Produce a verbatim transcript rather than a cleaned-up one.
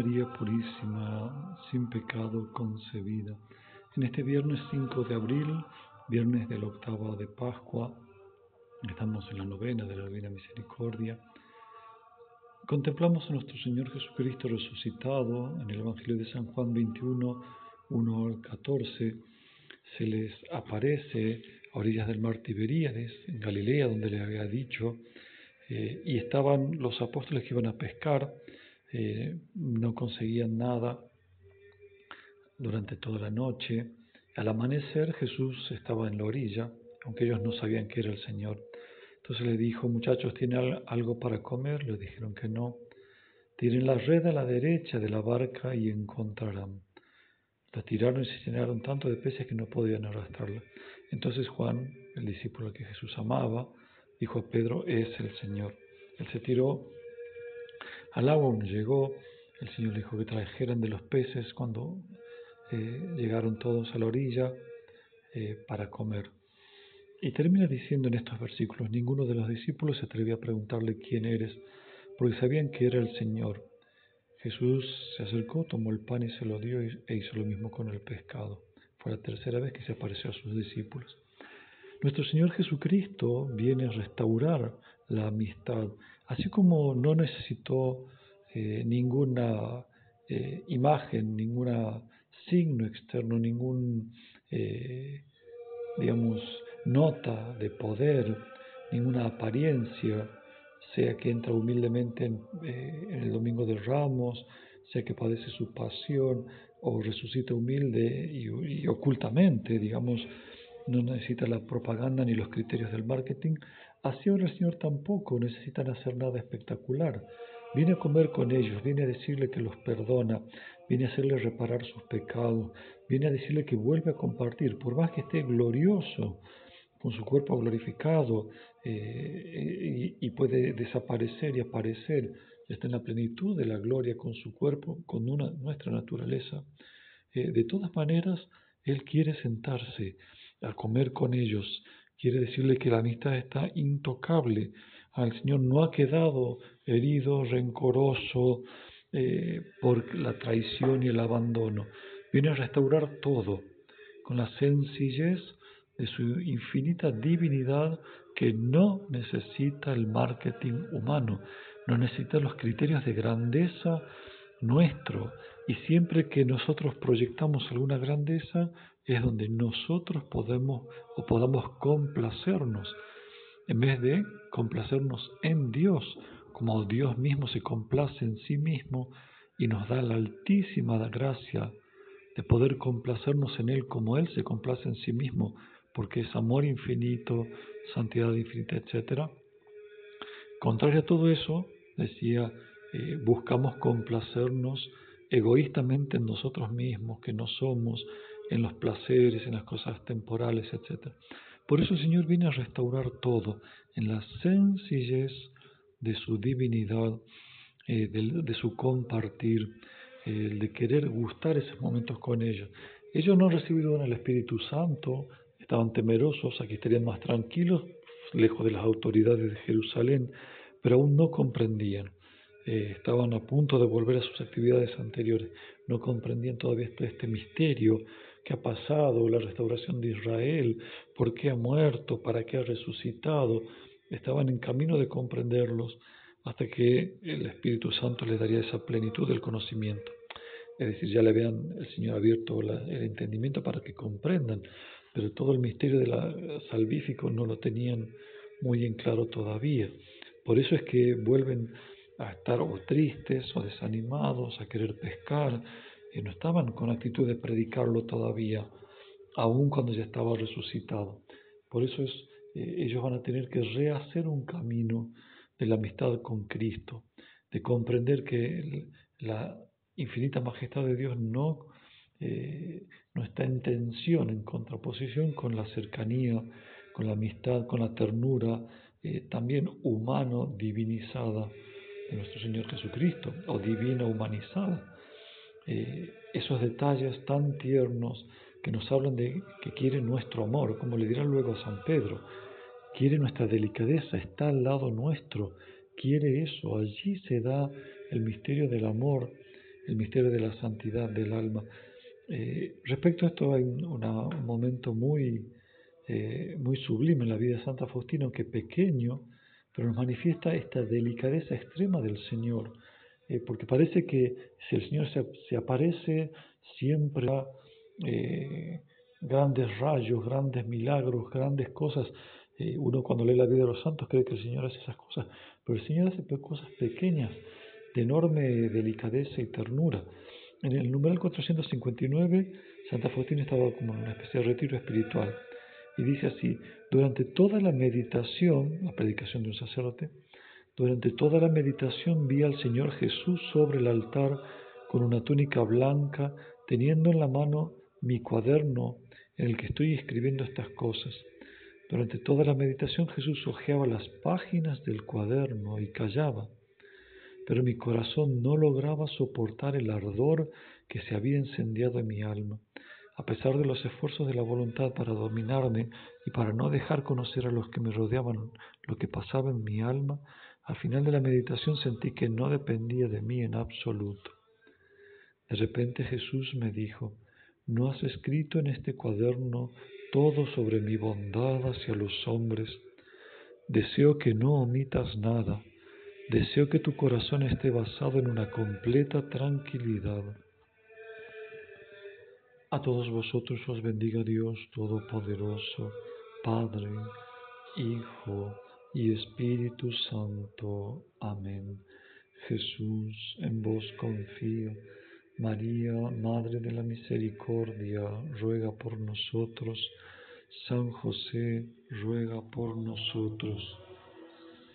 María Purísima, sin pecado concebida. En este viernes cinco de abril, viernes de la octava de Pascua, estamos en la novena de la Divina Misericordia. Contemplamos a nuestro Señor Jesucristo resucitado. En el Evangelio de San Juan veintiuno, uno al catorce, se les aparece a orillas del mar Tiberíades, en Galilea, donde le había dicho, eh, y estaban los apóstoles que iban a pescar. Eh, no conseguían nada durante toda la noche. Al amanecer Jesús estaba en la orilla, aunque ellos no sabían que era el Señor. Entonces le dijo: muchachos, ¿tienen algo para comer? Le dijeron que no. Tiren la red a la derecha de la barca y encontrarán. La tiraron y se llenaron tanto de peces que no podían arrastrarla. Entonces Juan, el discípulo que Jesús amaba, dijo a Pedro: es el Señor. Él se tiró al agua, uno llegó, el Señor le dijo que trajeran de los peces. Cuando eh, llegaron todos a la orilla eh, para comer. Y termina diciendo en estos versículos: ninguno de los discípulos se atrevió a preguntarle quién eres, porque sabían que era el Señor. Jesús se acercó, tomó el pan y se lo dio, e hizo lo mismo con el pescado. Fue la tercera vez que se apareció a sus discípulos. Nuestro Señor Jesucristo viene a restaurar la amistad, así como no necesitó eh, ninguna eh, imagen, ningún signo externo, ningún, eh, digamos, nota de poder, ninguna apariencia, sea que entra humildemente en, eh, en el Domingo de Ramos, sea que padece su pasión o resucita humilde y, y ocultamente, digamos. No necesita la propaganda ni los criterios del marketing. Así ahora el Señor tampoco necesitan hacer nada espectacular. Viene a comer con ellos, viene a decirle que los perdona, viene a hacerle reparar sus pecados, viene a decirle que vuelve a compartir, por más que esté glorioso, con su cuerpo glorificado, eh, y, y puede desaparecer y aparecer, está en la plenitud de la gloria con su cuerpo, con una, nuestra naturaleza. Eh, de todas maneras, Él quiere sentarse a comer con ellos, quiere decirle que la amistad está intocable. Al Señor no ha quedado herido, rencoroso eh, por la traición y el abandono. Viene a restaurar todo con la sencillez de su infinita divinidad, que no necesita el marketing humano, no necesita los criterios de grandeza nuestro, y siempre que nosotros proyectamos alguna grandeza es donde nosotros podemos o podamos complacernos, en vez de complacernos en Dios, como Dios mismo se complace en sí mismo y nos da la altísima gracia de poder complacernos en Él como Él se complace en sí mismo, porque es amor infinito, santidad infinita, etcétera. Contrario a todo eso, decía, eh, buscamos complacernos egoístamente en nosotros mismos, que no somos, en los placeres, en las cosas temporales, etcétera. Por eso el Señor viene a restaurar todo en la sencillez de su divinidad, eh, de, de su compartir, eh, de querer gustar esos momentos con ellos. Ellos no han recibido el Espíritu Santo, estaban temerosos, aquí estarían más tranquilos, lejos de las autoridades de Jerusalén, pero aún no comprendían. Eh, estaban a punto de volver a sus actividades anteriores, no comprendían todavía este, este misterio que ha pasado, la restauración de Israel, por qué ha muerto, para qué ha resucitado. Estaban en camino de comprenderlos hasta que el Espíritu Santo les daría esa plenitud del conocimiento. Es decir, ya le habían el Señor abierto la, el entendimiento para que comprendan, pero todo el misterio de la salvífico no lo tenían muy en claro todavía. Por eso es que vuelven a estar o tristes o desanimados, a querer pescar, y no estaban con actitud de predicarlo todavía, aun cuando ya estaba resucitado. Por eso es, eh, ellos van a tener que rehacer un camino de la amistad con Cristo, de comprender que el, la infinita majestad de Dios no, eh, no está en tensión, en contraposición con la cercanía, con la amistad, con la ternura, eh, también humano, divinizada de nuestro Señor Jesucristo, o divina humanizada. Eh, esos detalles tan tiernos que nos hablan de que quiere nuestro amor, como le dirá luego a San Pedro, quiere nuestra delicadeza, está al lado nuestro, quiere eso. Allí se da el misterio del amor el misterio de la santidad del alma. Eh, respecto a esto hay un, una, un momento muy, eh, muy sublime en la vida de Santa Faustina, que pequeño, pero nos manifiesta esta delicadeza extrema del Señor, eh, porque parece que si el Señor se, se aparece, siempre da eh, grandes rayos, grandes milagros, grandes cosas. Eh, uno cuando lee la vida de los santos cree que el Señor hace esas cosas, pero el Señor hace cosas pequeñas, de enorme delicadeza y ternura. En el numeral cuatrocientos cincuenta y nueve, Santa Faustina estaba como en una especie de retiro espiritual. Y dice así: durante toda la meditación, la predicación de un sacerdote, durante toda la meditación vi al Señor Jesús sobre el altar con una túnica blanca, teniendo en la mano mi cuaderno en el que estoy escribiendo estas cosas. Durante toda la meditación Jesús hojeaba las páginas del cuaderno y callaba, pero mi corazón no lograba soportar el ardor que se había incendiado en mi alma. A pesar de los esfuerzos de la voluntad para dominarme y para no dejar conocer a los que me rodeaban lo que pasaba en mi alma, al final de la meditación sentí que no dependía de mí en absoluto. De repente Jesús me dijo: ¿no has escrito en este cuaderno todo sobre mi bondad hacia los hombres? Deseo que no omitas nada. Deseo que tu corazón esté basado en una completa tranquilidad. A todos vosotros os bendiga Dios Todopoderoso, Padre, Hijo y Espíritu Santo. Amén. Jesús, en vos confío. María, Madre de la Misericordia, ruega por nosotros. San José, ruega por nosotros.